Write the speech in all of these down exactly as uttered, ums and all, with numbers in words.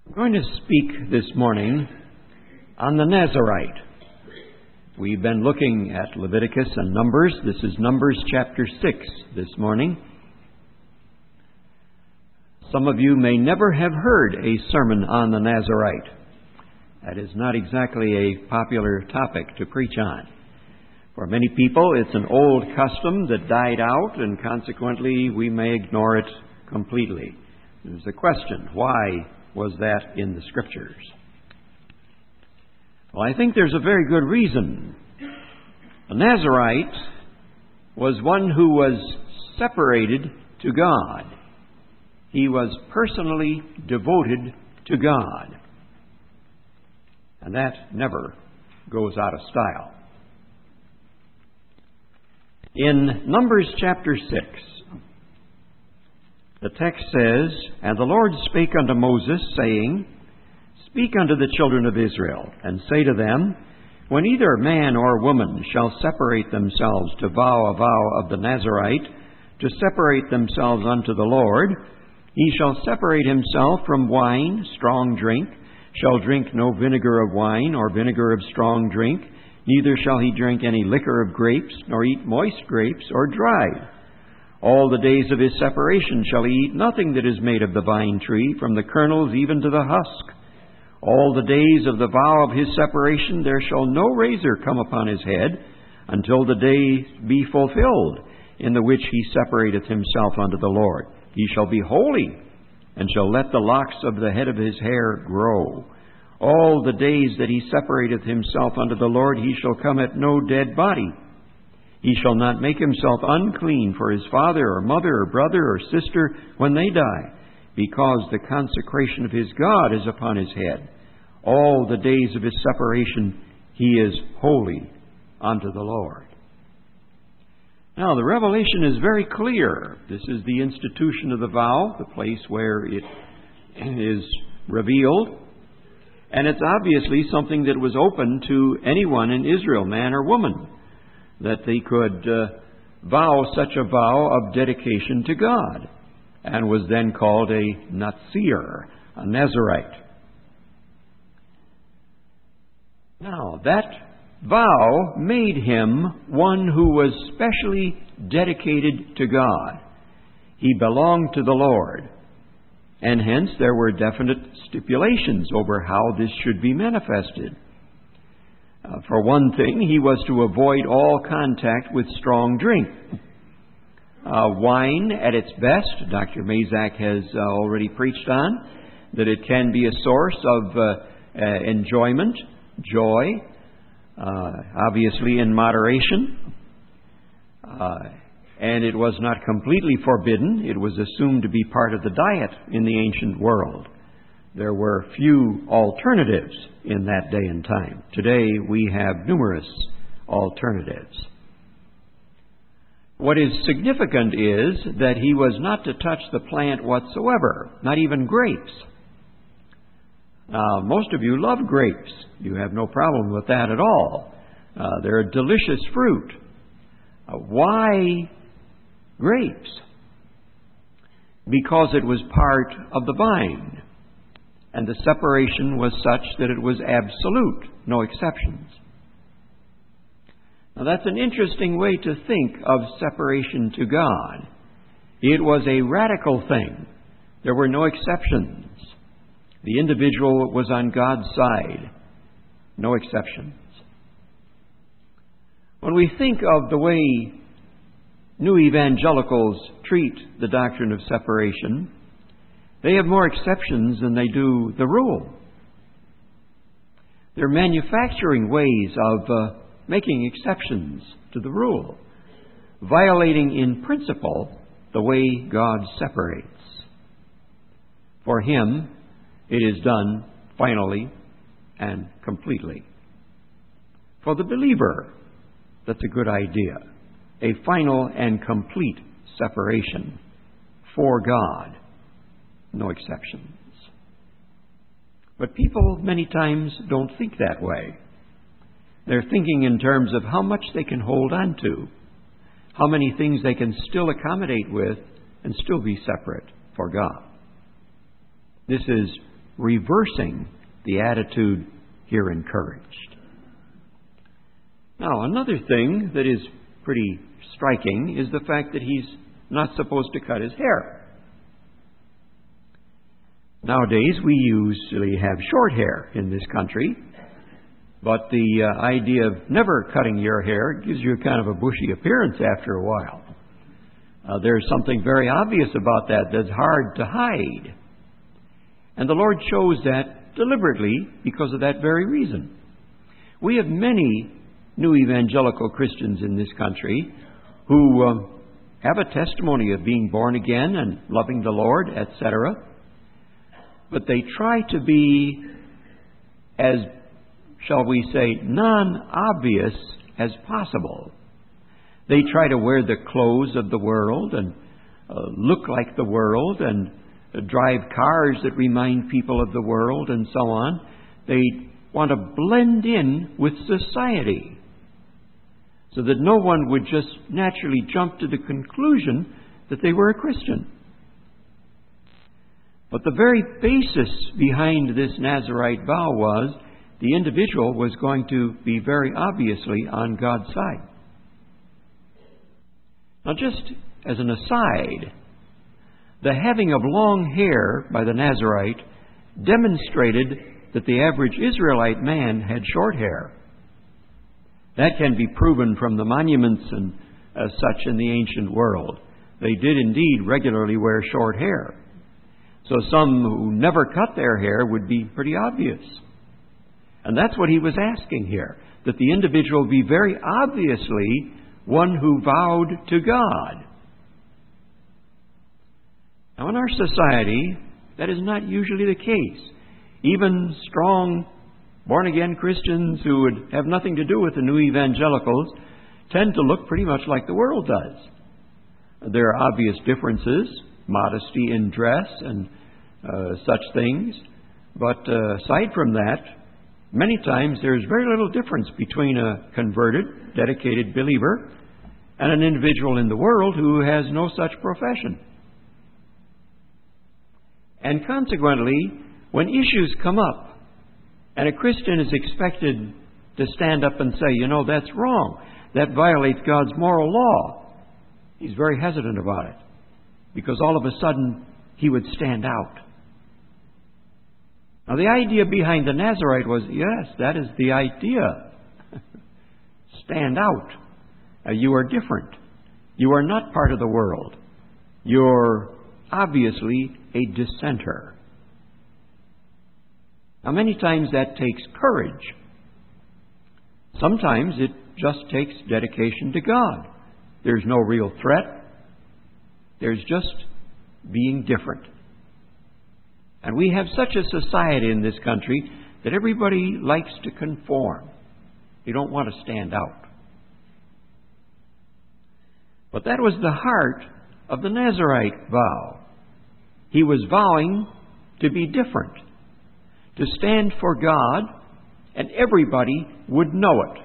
I'm going to speak this morning on the Nazarite. We've been looking at Leviticus and Numbers. This is Numbers chapter six this morning. Some of you may never have heard a sermon on the Nazarite. That is not exactly a popular topic to preach on. For many people, it's an old custom that died out, and consequently, we may ignore it completely. There's a question, why was that in the Scriptures? Well, I think there's a very good reason. The Nazarite was one who was separated to God. He was personally devoted to God. And that never goes out of style. In Numbers chapter six, the text says, "And the Lord spake unto Moses, saying, Speak unto the children of Israel, and say to them, When either man or woman shall separate themselves to vow a vow of the Nazarite, to separate themselves unto the Lord, he shall separate himself from wine, strong drink, shall drink no vinegar of wine or vinegar of strong drink, neither shall he drink any liquor of grapes, nor eat moist grapes or dried. All the days of his separation shall he eat nothing that is made of the vine tree, from the kernels even to the husk. All the days of the vow of his separation there shall no razor come upon his head, until the day be fulfilled, in the which he separateth himself unto the Lord. He shall be holy, and shall let the locks of the head of his hair grow. All the days that he separateth himself unto the Lord, he shall come at no dead body. He shall not make himself unclean for his father or mother or brother or sister when they die, because the consecration of his God is upon his head. All the days of his separation he is holy unto the Lord." Now, the revelation is very clear. This is the institution of the vow, the place where it is revealed. And it's obviously something that was open to anyone in Israel, man or woman, that they could uh, vow such a vow of dedication to God, and was then called a Nazir, a Nazarite. Now, that vow made him one who was specially dedicated to God. He belonged to the Lord, and hence there were definite stipulations over how this should be manifested. Uh, for one thing, he was to avoid all contact with strong drink. Uh, wine at its best, Doctor Mazak has uh, already preached on, that it can be a source of uh, uh, enjoyment, joy, uh, obviously in moderation. Uh, and it was not completely forbidden. It was assumed to be part of the diet in the ancient world. There were few alternatives in that day and time. Today we have numerous alternatives. What is significant is that he was not to touch the plant whatsoever, not even grapes. Now, most of you love grapes. You have no problem with that at all. Uh, they're a delicious fruit. Uh, why grapes? Because it was part of the vine. And the separation was such that it was absolute, no exceptions. Now that's an interesting way to think of separation to God. It was a radical thing. There were no exceptions. The individual was on God's side, no exceptions. When we think of the way new evangelicals treat the doctrine of separation, they have more exceptions than they do the rule. They're manufacturing ways of uh, making exceptions to the rule, violating in principle the way God separates. For Him, it is done finally and completely. For the believer, that's a good idea. A final and complete separation for God. No exceptions. But people many times don't think that way. They're thinking in terms of how much they can hold on to, how many things they can still accommodate with and still be separate for God. This is reversing the attitude here encouraged. Now, another thing that is pretty striking is the fact that he's not supposed to cut his hair. Nowadays, we usually have short hair in this country, but the uh, idea of never cutting your hair gives you kind of a bushy appearance after a while. Uh, there's something very obvious about that that's hard to hide. And the Lord chose that deliberately because of that very reason. We have many new evangelical Christians in this country who uh, have a testimony of being born again and loving the Lord, et cetera. But they try to be as, shall we say, non-obvious as possible. They try to wear the clothes of the world and uh, look like the world and uh, drive cars that remind people of the world and so on. They want to blend in with society so that no one would just naturally jump to the conclusion that they were a Christian. But the very basis behind this Nazirite vow was the individual was going to be very obviously on God's side. Now, just as an aside, the having of long hair by the Nazirite demonstrated that the average Israelite man had short hair. That can be proven from the monuments and as such in the ancient world. They did indeed regularly wear short hair. So some who never cut their hair would be pretty obvious. And that's what he was asking here, that the individual be very obviously one who vowed to God. Now, in our society, that is not usually the case. Even strong, born-again Christians who would have nothing to do with the new evangelicals tend to look pretty much like the world does. There are obvious differences, modesty in dress and uh, such things. But uh, aside from that, many times there's very little difference between a converted, dedicated believer and an individual in the world who has no such profession. And consequently, when issues come up and a Christian is expected to stand up and say, you know, that's wrong, that violates God's moral law, he's very hesitant about it because all of a sudden he would stand out. Now, the idea behind the Nazirite was, yes, that is the idea. Stand out. Uh, you are different. You are not part of the world. You're obviously a dissenter. Now, many times that takes courage. Sometimes it just takes dedication to God. There's no real threat. There's just being different. And we have such a society in this country that everybody likes to conform. They don't want to stand out. But that was the heart of the Nazirite vow. He was vowing to be different, to stand for God, and everybody would know it.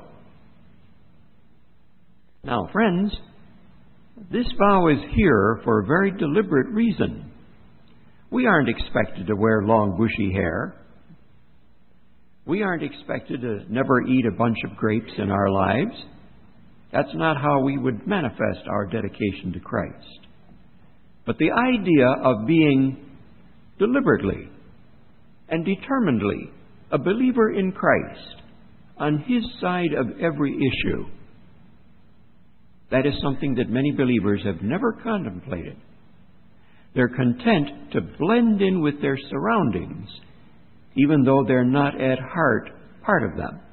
Now, friends, this vow is here for a very deliberate reason. We aren't expected to wear long, bushy hair. We aren't expected to never eat a bunch of grapes in our lives. That's not how we would manifest our dedication to Christ. But the idea of being deliberately and determinedly a believer in Christ on His side of every issue, that is something that many believers have never contemplated. They're content to blend in with their surroundings, even though they're not at heart part of them.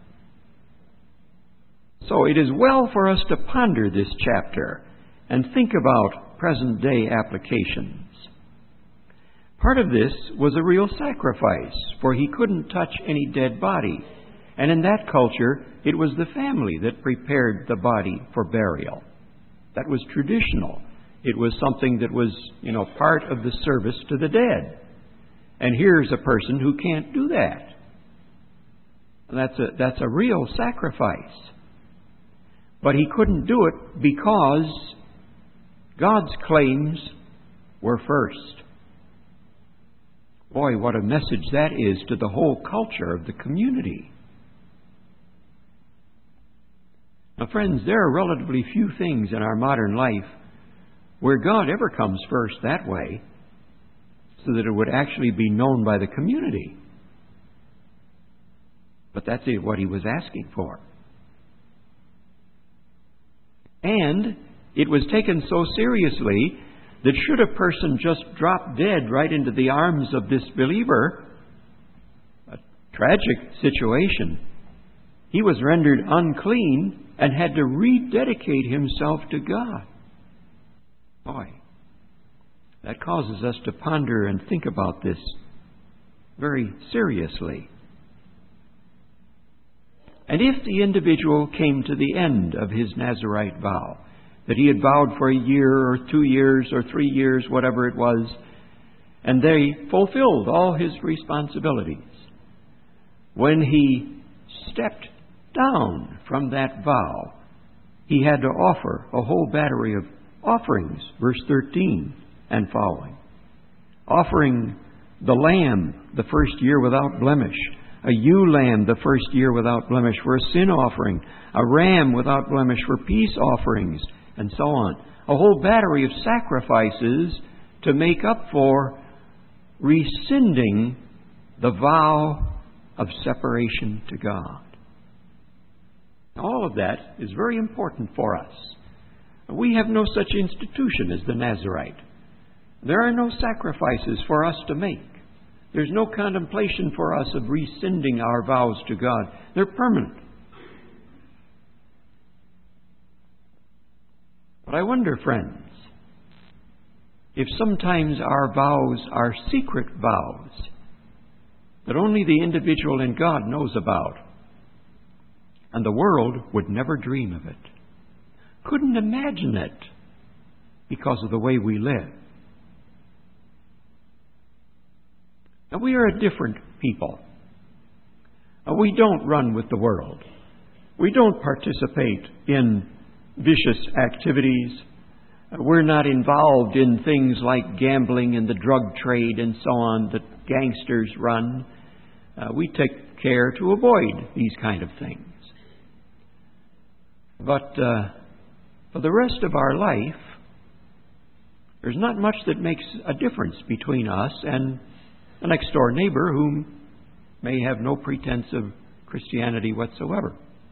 So it is well for us to ponder this chapter and think about present-day applications. Part of this was a real sacrifice, for he couldn't touch any dead body. And in that culture, it was the family that prepared the body for burial. That was traditional. It was something that was, you know, part of the service to the dead. And here's a person who can't do that. That's a, that's a real sacrifice. But he couldn't do it because God's claims were first. Boy, what a message that is to the whole culture of the community. Now, friends, there are relatively few things in our modern life where God ever comes first that way, so that it would actually be known by the community. But that's what he was asking for. And it was taken so seriously that should a person just drop dead right into the arms of this believer, a tragic situation, he was rendered unclean and had to rededicate himself to God. Boy, that causes us to ponder and think about this very seriously. And if the individual came to the end of his Nazirite vow, that he had vowed for a year or two years or three years, whatever it was, and they fulfilled all his responsibilities, when he stepped down from that vow, he had to offer a whole battery of offerings, verse thirteen and following. Offering the lamb the first year without blemish, a ewe lamb the first year without blemish for a sin offering, a ram without blemish for peace offerings, and so on. A whole battery of sacrifices to make up for rescinding the vow of separation to God. All of that is very important for us. We have no such institution as the Nazirite. There are no sacrifices for us to make. There's no contemplation for us of rescinding our vows to God. They're permanent. But I wonder, friends, if sometimes our vows are secret vows that only the individual and God knows about, and the world would never dream of it, couldn't imagine it because of the way we live. Now, we are a different people. We don't run with the world. We don't participate in vicious activities. We're not involved in things like gambling and the drug trade and so on that gangsters run. Uh, we take care to avoid these kind of things. But uh, for the rest of our life, there's not much that makes a difference between us and a next-door neighbor who may have no pretense of Christianity whatsoever.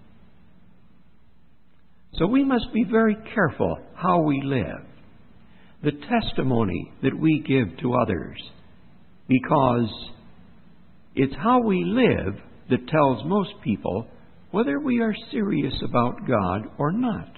So we must be very careful how we live, the testimony that we give to others, because it's how we live that tells most people whether we are serious about God or not.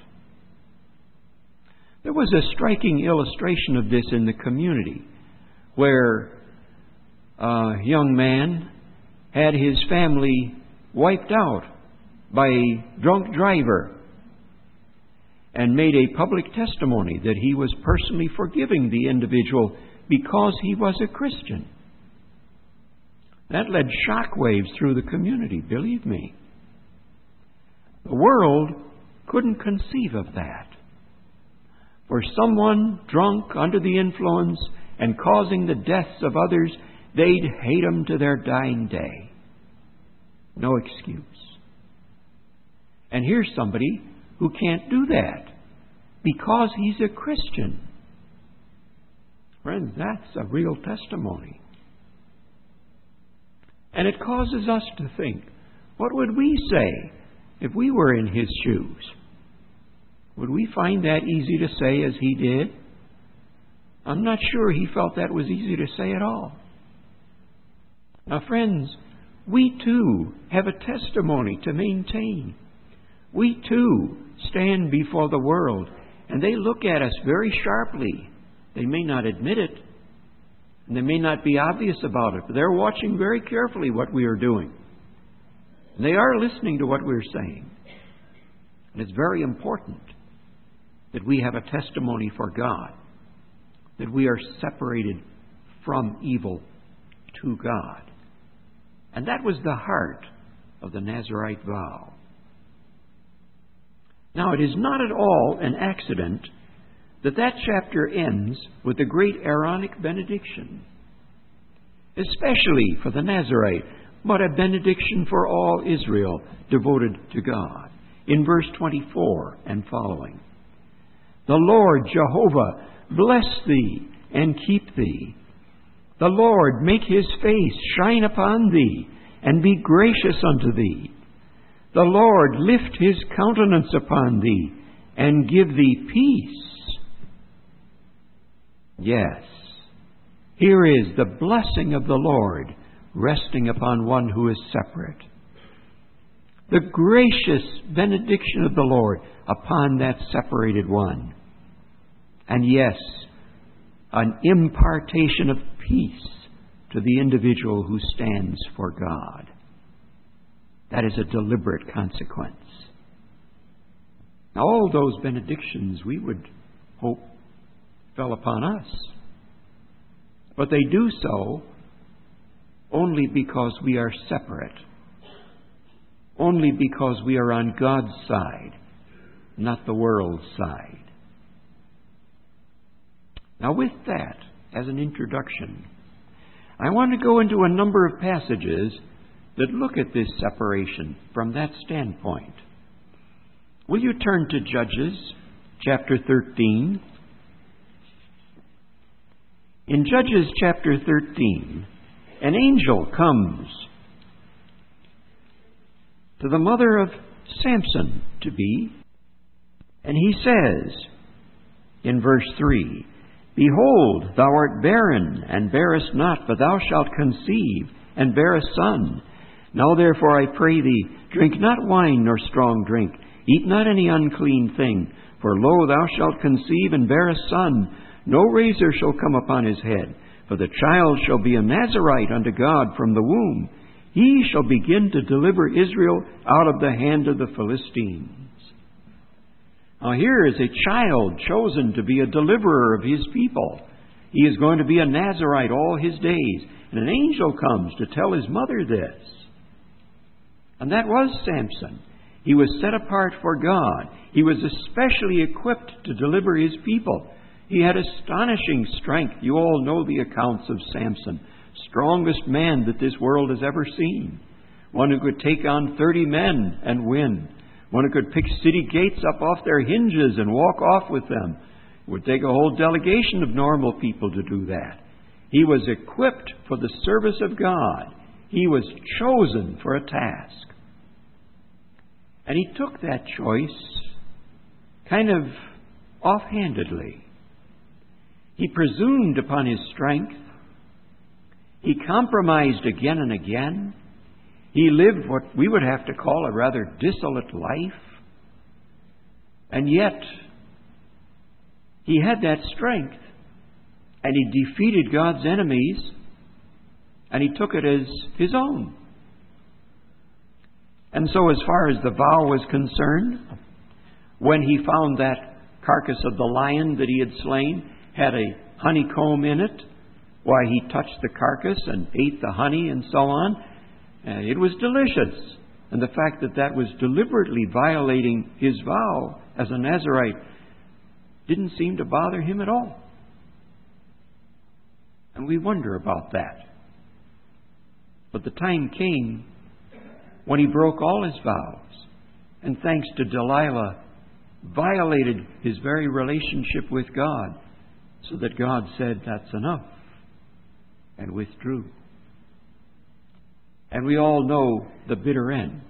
There was a striking illustration of this in the community where a young man had his family wiped out by a drunk driver and made a public testimony that he was personally forgiving the individual because he was a Christian. That led shockwaves through the community, believe me. The world couldn't conceive of that. For someone drunk under the influence and causing the deaths of others, they'd hate him to their dying day. No excuse. And here's somebody who can't do that because he's a Christian. Friends, that's a real testimony. And it causes us to think, what would we say if we were in his shoes? Would we find that easy to say as he did? I'm not sure he felt that was easy to say at all. Now, friends, we too have a testimony to maintain. We too stand before the world, and they look at us very sharply. They may not admit it, and they may not be obvious about it, but they're watching very carefully what we are doing. And they are listening to what we're saying. And it's very important that we have a testimony for God, that we are separated from evil to God. And that was the heart of the Nazirite vow. Now, it is not at all an accident that that chapter ends with the great Aaronic benediction. especially for the Nazarite, but a benediction for all Israel devoted to God. In verse twenty-four and following, the Lord Jehovah bless thee and keep thee. The Lord make his face shine upon thee and be gracious unto thee. The Lord lift his countenance upon thee and give thee peace. Yes, here is the blessing of the Lord resting upon one who is separate. The gracious benediction of the Lord upon that separated one. And yes, an impartation of peace to the individual who stands for God. That is a deliberate consequence. Now, all those benedictions we would hope fell upon us. But they do so only because we are separate. Only because we are on God's side, not the world's side. Now, with that as an introduction, I want to go into a number of passages that look at this separation from that standpoint. Will you turn to Judges chapter thirteen? In Judges chapter thirteen, an angel comes to the mother of Samson to be, and he says in verse three, Behold, thou art barren, and bearest not, but thou shalt conceive, and bear a son. Now therefore I pray thee, drink not wine nor strong drink, eat not any unclean thing, for lo, thou shalt conceive and bear a son. No razor shall come upon his head, for the child shall be a Nazarite unto God from the womb. He shall begin to deliver Israel out of the hand of the Philistines. Now here is a child chosen to be a deliverer of his people. He is going to be a Nazarite all his days. And an angel comes to tell his mother this. And that was Samson. He was set apart for God. He was especially equipped to deliver his people. He had astonishing strength. You all know the accounts of Samson. Strongest man that this world has ever seen. One who could take on thirty men and win. One who could pick city gates up off their hinges and walk off with them. It would take a whole delegation of normal people to do that. He was equipped for the service of God. He was chosen for a task. And he took that choice kind of offhandedly. He presumed upon his strength. He compromised again and again. He lived what we would have to call a rather dissolute life. And yet, he had that strength. And he defeated God's enemies. And he took it as his own. And so as far as the vow was concerned, when he found that carcass of the lion that he had slain had a honeycomb in it, why, he touched the carcass and ate the honey and so on. And it was delicious. And the fact that that was deliberately violating his vow as a Nazarite didn't seem to bother him at all. And we wonder about that. But the time came when he broke all his vows, and thanks to Delilah, violated his very relationship with God, so that God said, that's enough, and withdrew. And we all know the bitter end.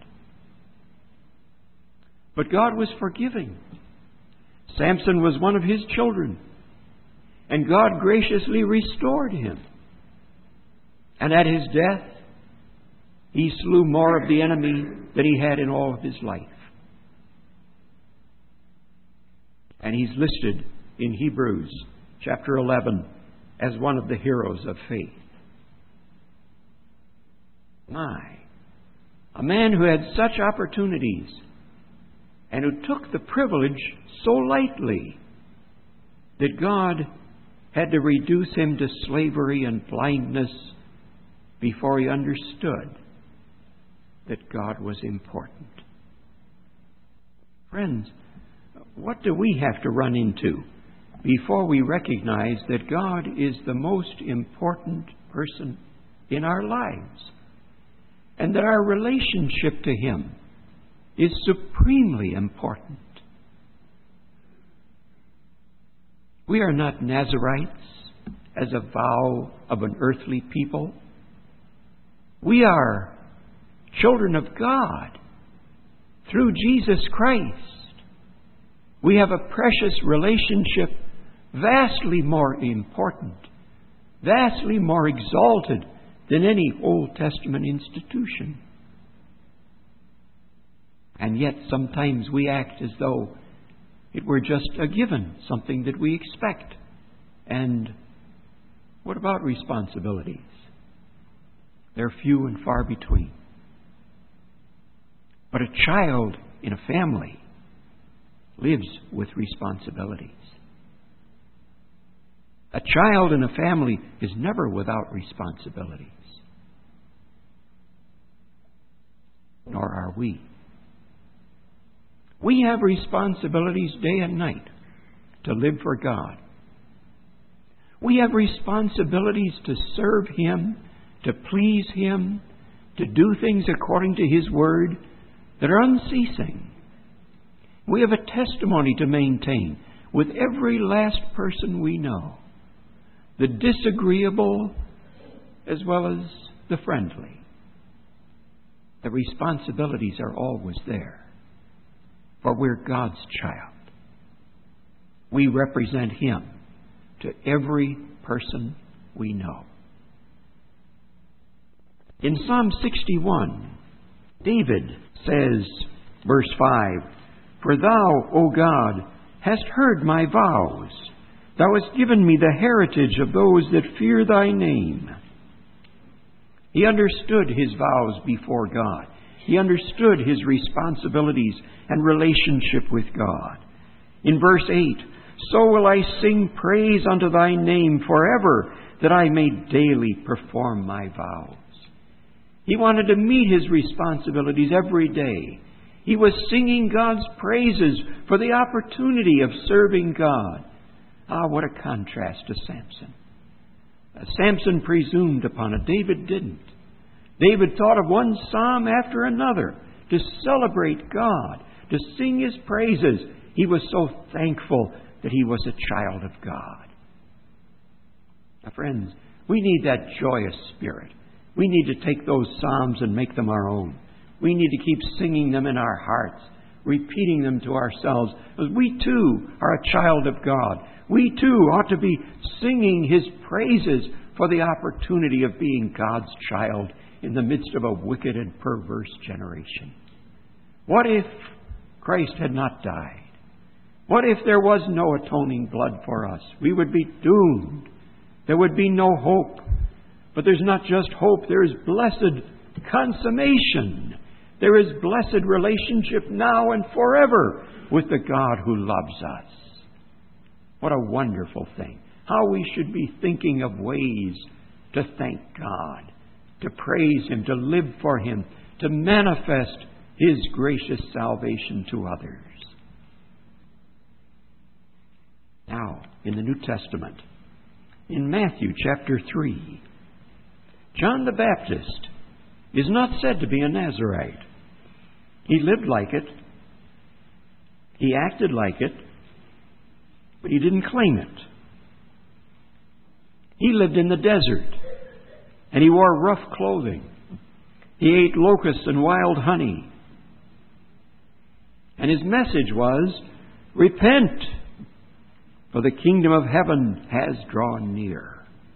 But God was forgiving. Samson was one of his children, and God graciously restored him. And at his death, he slew more of the enemy than he had in all of his life. And he's listed in Hebrews chapter eleven as one of the heroes of faith. My, a man who had such opportunities and who took the privilege so lightly that God had to reduce him to slavery and blindness before he understood that God was important. Friends, what do we have to run into before we recognize that God is the most important person in our lives, and that our relationship to Him is supremely important. We are not Nazarites as a vow of an earthly people. We are children of God through Jesus Christ. We have a precious relationship, vastly more important, vastly more exalted than any Old Testament institution. And yet sometimes we act as though it were just a given, something that we expect. And what about responsibilities? They're few and far between. But a child in a family lives with responsibilities. A child in a family is never without responsibilities. Nor are we. We have responsibilities day and night to live for God. We have responsibilities to serve Him, to please Him, to do things according to His Word that are unceasing. We have a testimony to maintain with every last person we know, the disagreeable as well as the friendly. The responsibilities are always there, for we're God's child. We represent Him to every person we know. In Psalm sixty-one, David says, verse five, "For thou, O God, hast heard my vows. Thou hast given me the heritage of those that fear thy name." He understood his vows before God. He understood his responsibilities and relationship with God. In verse eight, "So will I sing praise unto thy name forever, that I may daily perform my vows." He wanted to meet his responsibilities every day. He was singing God's praises for the opportunity of serving God. Ah, what a contrast to Samson. Uh, Samson presumed upon it. David didn't. David thought of one psalm after another to celebrate God, to sing His praises. He was so thankful that he was a child of God. Now, friends, we need that joyous spirit. We need to take those psalms and make them our own. We need to keep singing them in our hearts, repeating them to ourselves, because we too are a child of God. We too ought to be singing His praises for the opportunity of being God's child in the midst of a wicked and perverse generation. What if Christ had not died? What if there was no atoning blood for us? We would be doomed. There would be no hope. But there's not just hope, there is blessed consummation. There is blessed relationship now and forever with the God who loves us. What a wonderful thing. How we should be thinking of ways to thank God, to praise Him, to live for Him, to manifest His gracious salvation to others. Now, in the New Testament, in Matthew chapter three, John the Baptist is not said to be a Nazarite. He lived like it. He acted like it. But he didn't claim it. He lived in the desert. And he wore rough clothing. He ate locusts and wild honey. And his message was, "Repent, for the kingdom of heaven has drawn near."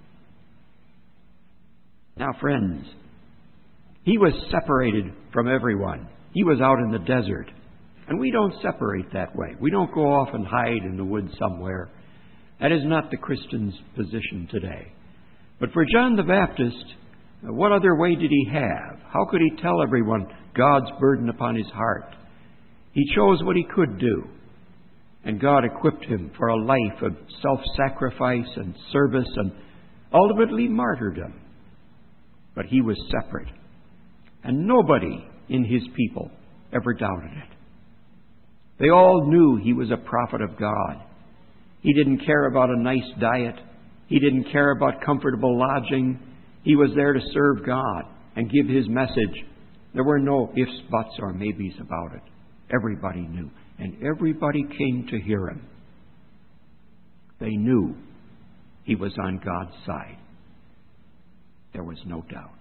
Now, friends, he was separated from everyone. He was out in the desert. And we don't separate that way. We don't go off and hide in the woods somewhere. That is not the Christian's position today. But for John the Baptist, what other way did he have? How could he tell everyone God's burden upon his heart? He chose what he could do. And God equipped him for a life of self-sacrifice and service and ultimately martyrdom. But he was separate. And nobody in his people ever doubted it. They all knew he was a prophet of God. He didn't care about a nice diet. He didn't care about comfortable lodging. He was there to serve God and give His message. There were no ifs, buts, or maybes about it. Everybody knew, and everybody came to hear Him. They knew He was on God's side. There was no doubt.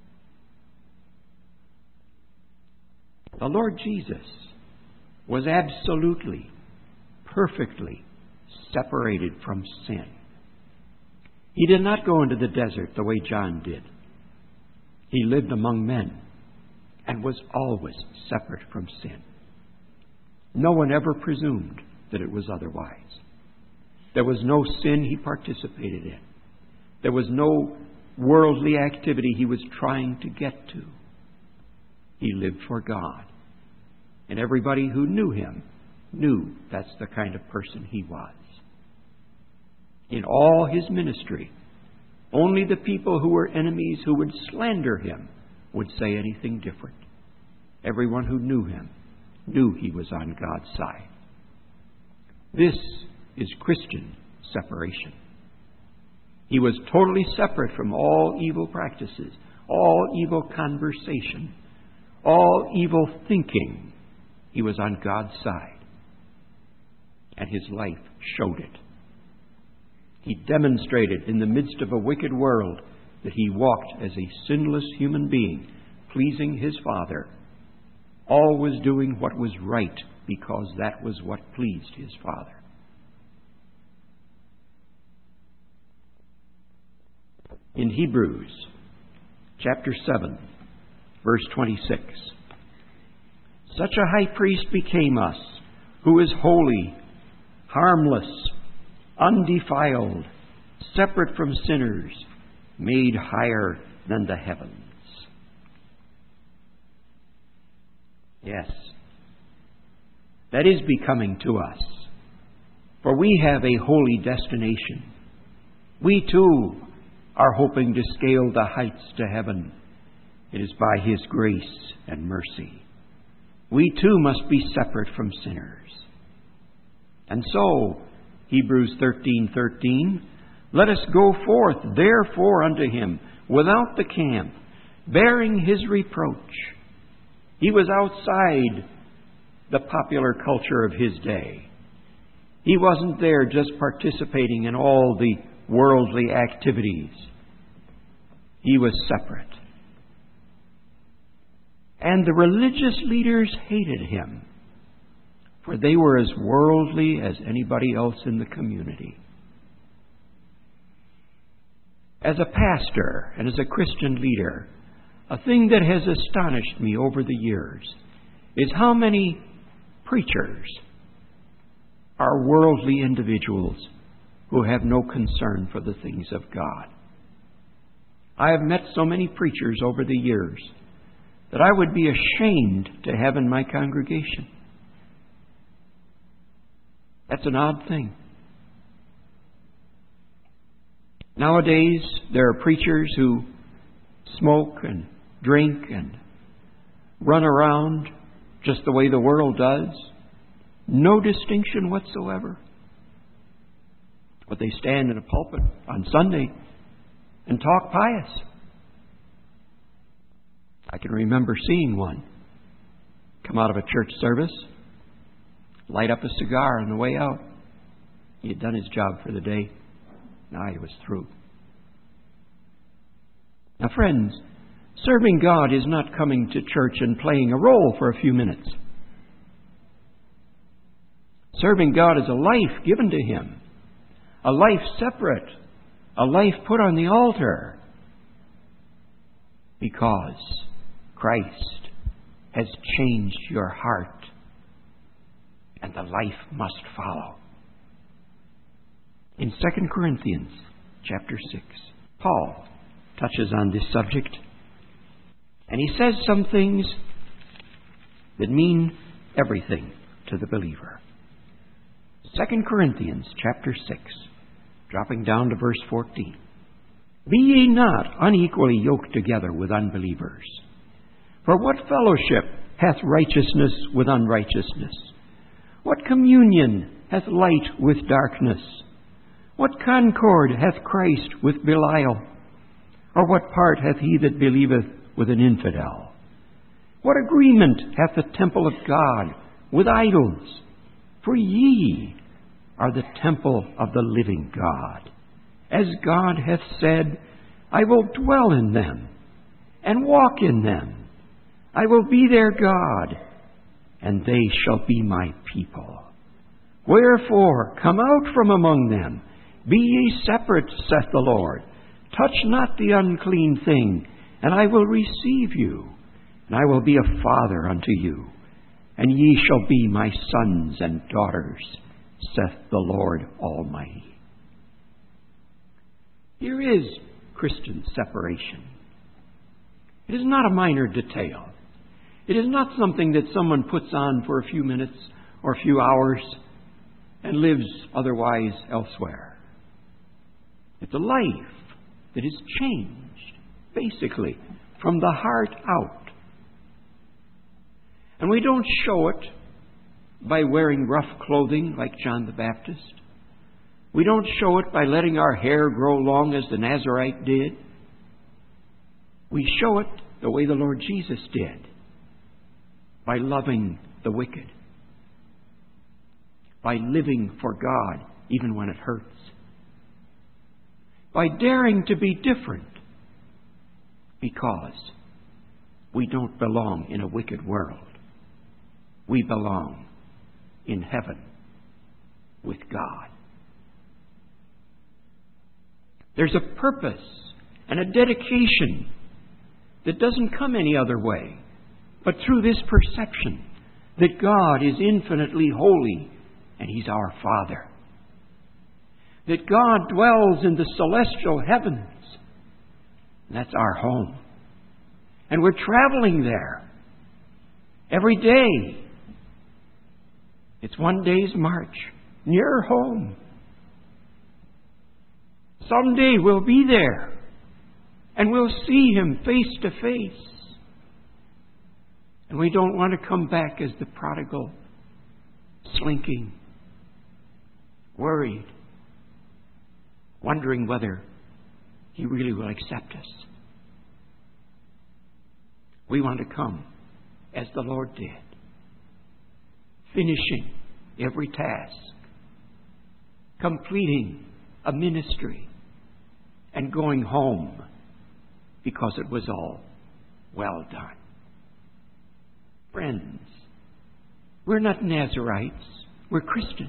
The Lord Jesus was absolutely, perfectly separated from sin. He did not go into the desert the way John did. He lived among men and was always separate from sin. No one ever presumed that it was otherwise. There was no sin He participated in. There was no worldly activity He was trying to get to. He lived for God. And everybody who knew Him knew that's the kind of person He was. In all His ministry, only the people who were enemies, who would slander Him, would say anything different. Everyone who knew Him knew He was on God's side. This is Christian separation. He was totally separate from all evil practices, all evil conversation, all evil thinking. He was on God's side, and His life showed it. He demonstrated in the midst of a wicked world that He walked as a sinless human being, pleasing His Father, always doing what was right because that was what pleased His Father. In Hebrews chapter seven, verse twenty-six, such a high priest became us, who is holy, harmless, undefiled, separate from sinners, made higher than the heavens. Yes, that is becoming to us, for we have a holy destination. We too are hoping to scale the heights to heaven. It is by His grace and mercy. We too must be separate from sinners. And so, Hebrews thirteen thirteen, let us go forth therefore unto Him without the camp, bearing His reproach. He was outside the popular culture of His day. He wasn't there just participating in all the worldly activities. He was separate. And the religious leaders hated Him, for they were as worldly as anybody else in the community. As a pastor and as a Christian leader, a thing that has astonished me over the years is how many preachers are worldly individuals who have no concern for the things of God. I have met so many preachers over the years that I would be ashamed to have in my congregation. That's an odd thing. Nowadays, there are preachers who smoke and drink and run around just the way the world does. No distinction whatsoever. But they stand in a pulpit on Sunday and talk pious. I can remember seeing one come out of a church service, light up a cigar on the way out. He had done his job for the day. Now he was through. Now, friends, serving God is not coming to church and playing a role for a few minutes. Serving God is a life given to Him, a life separate, a life put on the altar, because Christ has changed your heart, and the life must follow. In Second Corinthians chapter six, Paul touches on this subject, and he says some things that mean everything to the believer. Second Corinthians chapter six, dropping down to verse fourteen. Be ye not unequally yoked together with unbelievers. For what fellowship hath righteousness with unrighteousness? What communion hath light with darkness? What concord hath Christ with Belial? Or what part hath he that believeth with an infidel? What agreement hath the temple of God with idols? For ye are the temple of the living God. As God hath said, I will dwell in them, and walk in them. I will be their God, and they shall be my people. Wherefore, come out from among them, be ye separate, saith the Lord. Touch not the unclean thing, and I will receive you, and I will be a father unto you, and ye shall be my sons and daughters, saith the Lord Almighty. Here is Christian separation. It is not a minor detail. It is not something that someone puts on for a few minutes or a few hours and lives otherwise elsewhere. It's a life that is changed, basically, from the heart out. And we don't show it by wearing rough clothing like John the Baptist. We don't show it by letting our hair grow long as the Nazarite did. We show it the way the Lord Jesus did, by loving the wicked, by living for God even when it hurts, by daring to be different because we don't belong in a wicked world. We belong in heaven with God. There's a purpose and a dedication that doesn't come any other way but through this perception that God is infinitely holy and He's our Father. That God dwells in the celestial heavens. And that's our home. And we're traveling there every day. It's one day's march near home. Someday we'll be there and we'll see Him face to face. And we don't want to come back as the prodigal, slinking, worried, wondering whether He really will accept us. We want to come as the Lord did, finishing every task, completing a ministry, and going home because it was all well done. Friends, we're not Nazarites, we're Christians.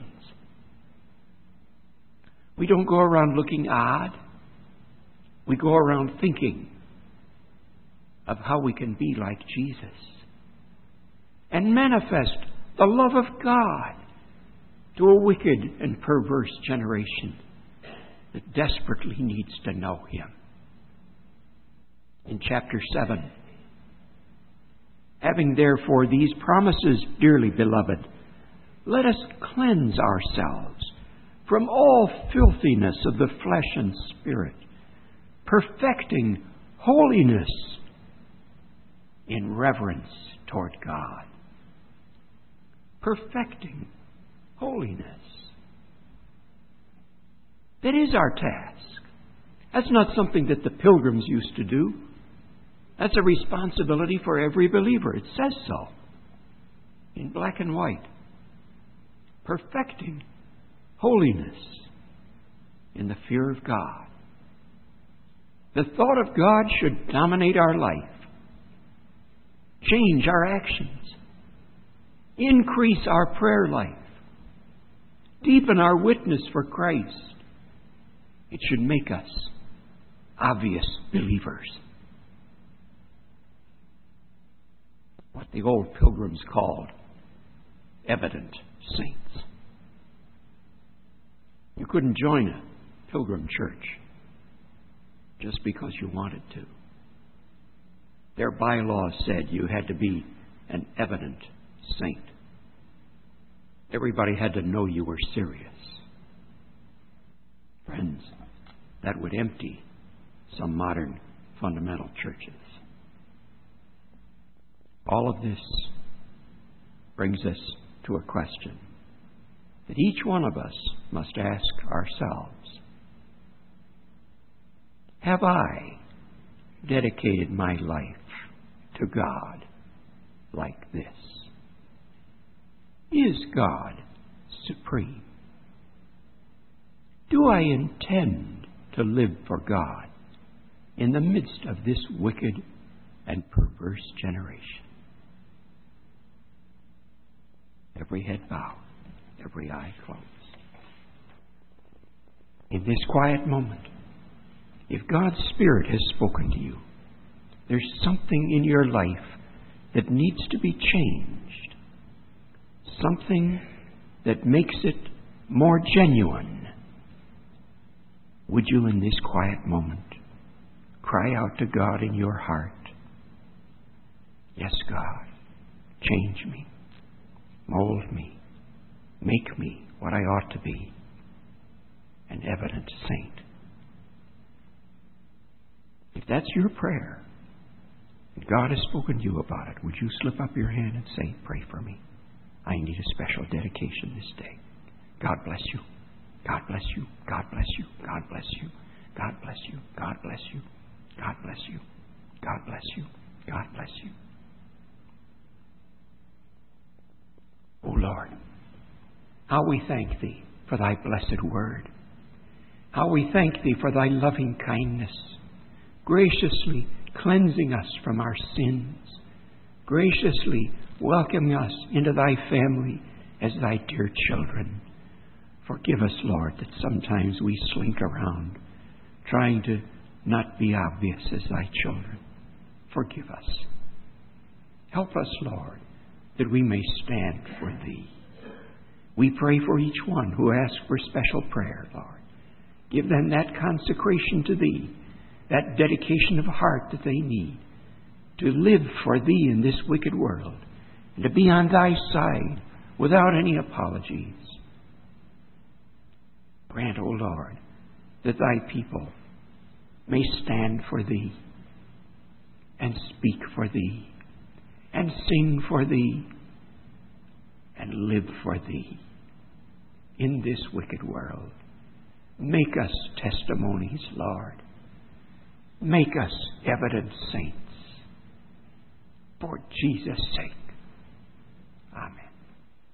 We don't go around looking odd. We go around thinking of how we can be like Jesus and manifest the love of God to a wicked and perverse generation that desperately needs to know Him. In chapter seven, having therefore these promises, dearly beloved, let us cleanse ourselves from all filthiness of the flesh and spirit, perfecting holiness in reverence toward God. Perfecting holiness. That is our task. That's not something that the pilgrims used to do. That's a responsibility for every believer. It says so in black and white. Perfecting holiness in the fear of God. The thought of God should dominate our life, change our actions, increase our prayer life, deepen our witness for Christ. It should make us obvious believers. What the old pilgrims called evident saints. You couldn't join a pilgrim church just because you wanted to. Their bylaws said you had to be an evident saint. Everybody had to know you were serious. Friends, that would empty some modern fundamental churches. All of this brings us to a question that each one of us must ask ourselves. Have I dedicated my life to God like this? Is God supreme? Do I intend to live for God in the midst of this wicked and perverse generation? Every head bowed, every eye closed. In this quiet moment, if God's Spirit has spoken to you, there's something in your life that needs to be changed. Something that makes it more genuine. Would you, in this quiet moment, cry out to God in your heart, yes, God, change me, mold me, make me what I ought to be, an evident saint. If that's your prayer, and God has spoken to you about it, would you slip up your hand and say, pray for me? I need a special dedication this day. God bless you. God bless you. God bless you. God bless you. God bless you. God bless you. God bless you. God bless you. God bless you. O Lord, how we thank Thee for Thy blessed word. How we thank Thee for Thy loving kindness, graciously cleansing us from our sins, graciously welcoming us into Thy family as Thy dear children. Forgive us, Lord, that sometimes we slink around trying to not be obvious as Thy children. Forgive us. Help us, Lord, that we may stand for Thee. We pray for each one who asks for special prayer, Lord. Give them that consecration to Thee, that dedication of heart that they need to live for Thee in this wicked world and to be on Thy side without any apologies. Grant, O Lord, that Thy people may stand for Thee and speak for Thee and sing for Thee and live for Thee in this wicked world. Make us testimonies, Lord. Make us evident saints. For Jesus' sake. Amen.